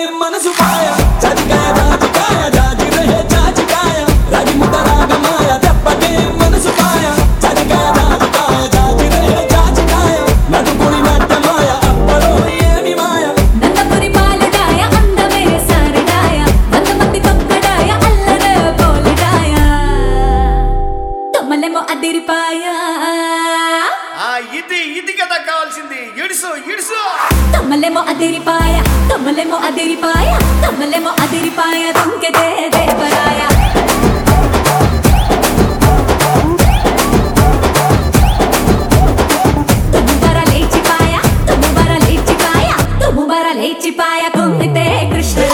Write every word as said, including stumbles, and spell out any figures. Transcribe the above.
మనసు పాయ చదికాయ రాజికాయ జాజి రహే చాచికాయ రాగి ముద్ద రాగమాయ దెబ్బకే మనసు పాయ చదికాయ రాజికాయ జాజి రహే చాచికాయ నడుకుడి నట్టమాయ అప్పలో ఏమి మాయ నందపురి పాలడాయ అందమే సారడాయ వంద మంది తొక్కడాయ అల్లరే పోలిడాయ తొమ్మలేమో అదిరిపాయ ఆ ఇది ఇది కదా కావాల్సింది ఇడుసు ఇడుసు తొమ్మలేమో అదిరిపాయ తొమ్మలేమో అదిరిపాయ తొమ్మలేమో అదిరిపాయ దుంకెదే దేవరాయ తుమ్ము బర లేచిపాయ తుమ్ము బర లేచిపాయ తుమ్ము బర లేచిపాయ కుమ్మితే కృష్ణ